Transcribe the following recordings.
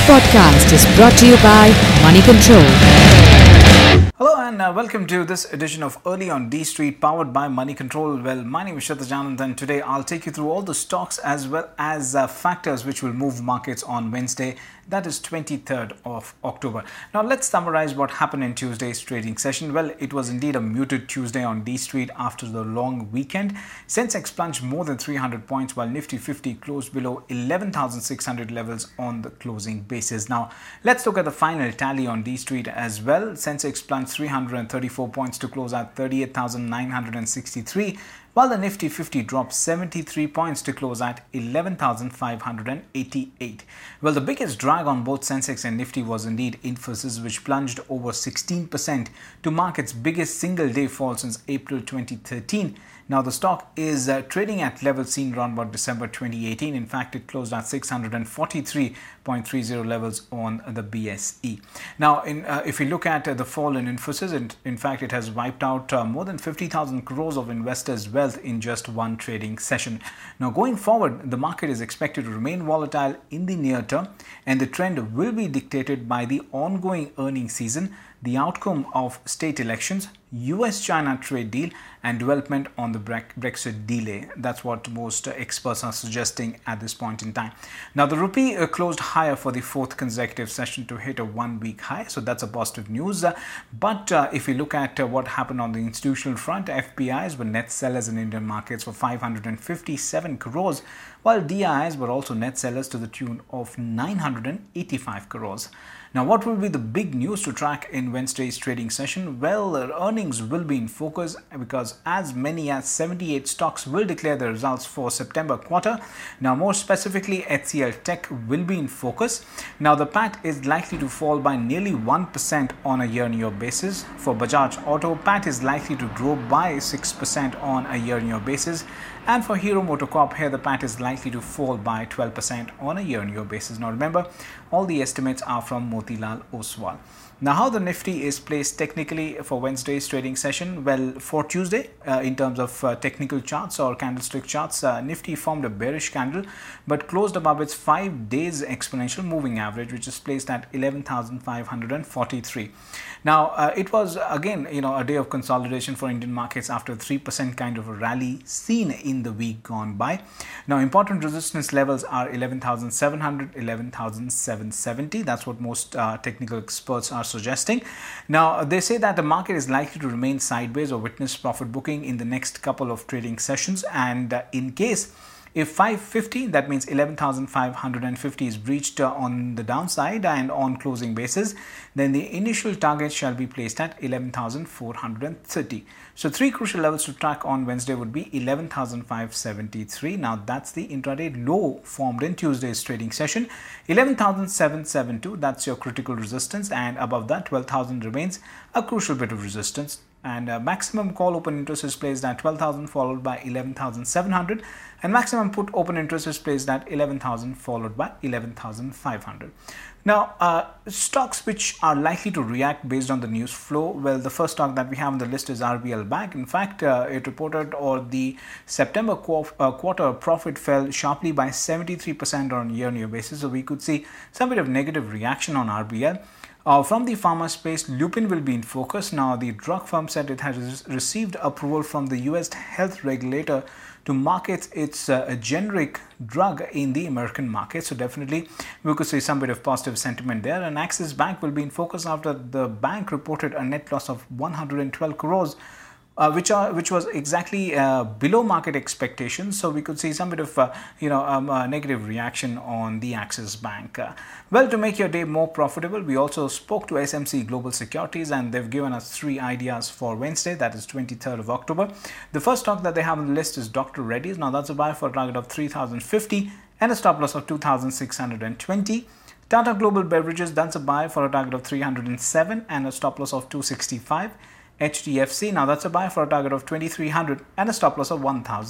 podcast is brought to you by Money Control. Hello and welcome to this edition of Early on D Street powered by Money Control. Well, my name is Shraddha Janand and today I'll take you through all the stocks as well as factors which will move markets on Wednesday. That is 23rd of October. Now let's summarize what happened in Tuesday's trading session. Well, it was indeed a muted Tuesday on D Street after the long weekend. Sensex plunged more than 300 points while Nifty 50 closed below 11,600 levels on the closing basis. Now let's look at the final tally on D Street as well. Sensex plunged 334 points to close at 38,963. while the Nifty 50 dropped 73 points to close at 11,588. Well, the biggest drag on both Sensex and Nifty was indeed Infosys, which plunged over 16% to mark its biggest single-day fall since April 2013. Now, the stock is trading at levels seen around about December 2018. In fact, it closed at 643.30 levels on the BSE. Now, if we look at the fall in Infosys, in fact, it has wiped out more than 50,000 crores of investors' wealth in just one trading session. Now, going forward, the market is expected to remain volatile in the near term, and the trend will be dictated by the ongoing earnings season, the outcome of state elections, US-China trade deal, and development on the Brexit delay. That's what most experts are suggesting at this point in time. Now, the rupee closed higher for the fourth consecutive session to hit a one-week high, so that's a positive news. But if we look at what happened on the institutional front, FPIs were net sellers in Indian markets for 557 crores, while DIIs were also net sellers to the tune of 985 crores. Now, what will be the big news to track in Wednesday's trading session? Well, earnings will be in focus because as many as 78 stocks will declare their results for September quarter. Now, more specifically, HCL Tech will be in focus. Now, the PAT is likely to fall by nearly 1% on a year-on-year basis. For Bajaj Auto, PAT is likely to grow by 6% on a year-on-year basis. And for Hero MotoCorp, here the PAT is likely to fall by 12% on a year-on-year basis. Now remember, all the estimates are from Motilal Oswal. Now, how the Nifty is placed technically for Wednesday's trading session? Well, for Tuesday, in terms of technical charts or candlestick charts, Nifty formed a bearish candle but closed above its 5 days exponential moving average, which is placed at 11,543. Now, it was again, a day of consolidation for Indian markets after 3% kind of a rally seen in the week gone by. Now, important resistance levels are 11,700, 11,770. That's what most technical experts are suggesting. Now, they say that the market is likely to remain sideways or witness profit booking in the next couple of trading sessions, and in case if 550, that means 11,550 is breached on the downside and on closing basis, then the initial target shall be placed at 11,430. So three crucial levels to track on Wednesday would be 11,573. Now that's the intraday low formed in Tuesday's trading session. 11,772, that's your critical resistance, and above that 12,000 remains a crucial bit of resistance. And maximum call open interest is placed at 12,000 followed by 11,700, and maximum put open interest is placed at 11,000 followed by 11,500. Now, stocks which are likely to react based on the news flow. Well, the first stock that we have on the list is RBL Bank. In fact, it reported the September quarter profit fell sharply by 73% on a year-on-year basis. So we could see some bit of negative reaction on RBL. From the pharma space, Lupin will be in focus. Now, the drug firm said it has received approval from the US health regulator to market its generic drug in the American market. So definitely we could see some bit of positive sentiment there. And Axis Bank will be in focus after the bank reported a net loss of 112 crores. Which was exactly below market expectations. So we could see some bit of negative reaction on the Axis Bank. Well, to make your day more profitable, we also spoke to SMC Global Securities, and they've given us 3 ideas for Wednesday, that is 23rd of October. The first stock that they have on the list is Dr. Reddy's. Now that's a buy for a target of 3,050 and a stop loss of 2,620. Tata Global Beverages, that's a buy for a target of 307 and a stop loss of 265. HDFC, now that's a buy for a target of 2,300 and a stop loss of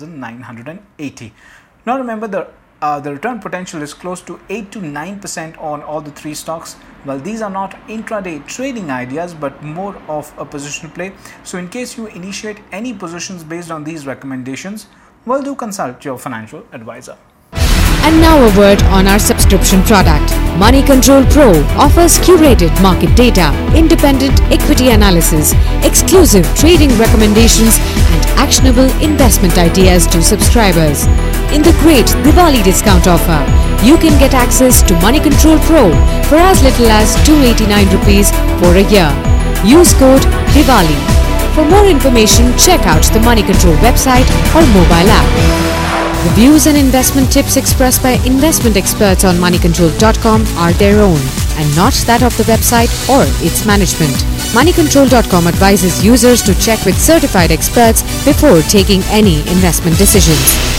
1,980. Now remember, the return potential is close to 8 to 9% on all the 3 stocks. Well, these are not intraday trading ideas but more of a position play. So in case you initiate any positions based on these recommendations, well, do consult your financial advisor. And now a word on our subscription product. Money Control Pro offers curated market data, independent equity analysis, exclusive trading recommendations, and actionable investment ideas to subscribers. In the great Diwali discount offer, you can get access to Money Control Pro for as little as ₹289 for a year. Use code Diwali. For more information, check out the Money Control website or mobile app. The views and investment tips expressed by investment experts on moneycontrol.com are their own and not that of the website or its management. Moneycontrol.com advises users to check with certified experts before taking any investment decisions.